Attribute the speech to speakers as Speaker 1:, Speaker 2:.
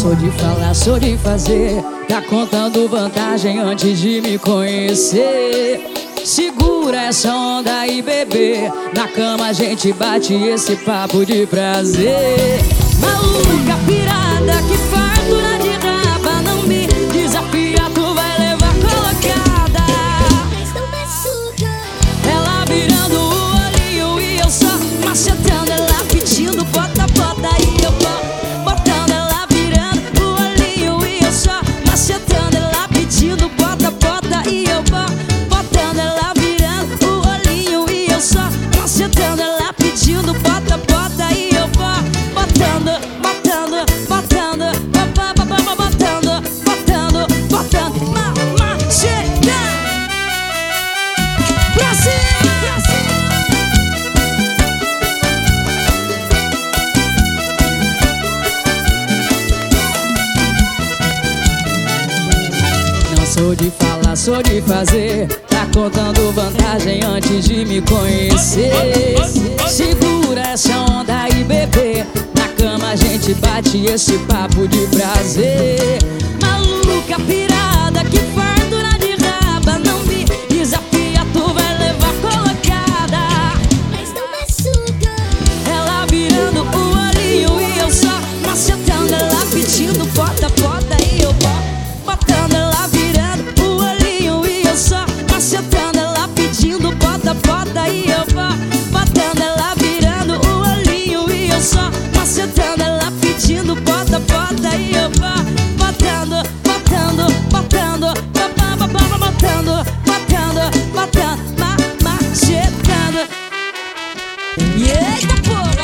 Speaker 1: sou de falar, sou de fazer. Tá contando vantagem antes de me conhecer. Segura essa onda aí, bebê. Na cama a gente bate esse papo de prazer. Maluca, pirada, que fartura de raba. Não me desafia, tu vai levar colocada. Ela virando o olhinho e eu só macetando. Ela pedindo bota, bota e eu vou botando. Ela virando o olhinho e eu só macetando. Ela pedindo bota, bota e eu vou botando. Ela virando o olhinho e eu só macetando. Ela pedindo bota, bota e eu vou botando, botando, botando, botando, botando, botando, macetando. Pra cima, pra cima. Não sou de falar, sou de fazer. Tá contando vantagem antes de me conhecer. Segura essa onda aí, bebê. Na cama a gente bate esse papo de prazer. Maluca, pirada, que fartura de raba. Não me desafia, tu vai levar colocada.
Speaker 2: Mas não machuca.
Speaker 1: Ela virando o olhinho e eu só macetando. Ela pedindo bota, bota e eu botando. Ela virando o olhinho e eu só macetando. Ela pedindo bota, bota e eu botando. Ela virando o olhinho e eu só macetando. Ela pedindo bota, bota e eu botando, botando, botando, botando, botando, botando, macetando. E eita porra!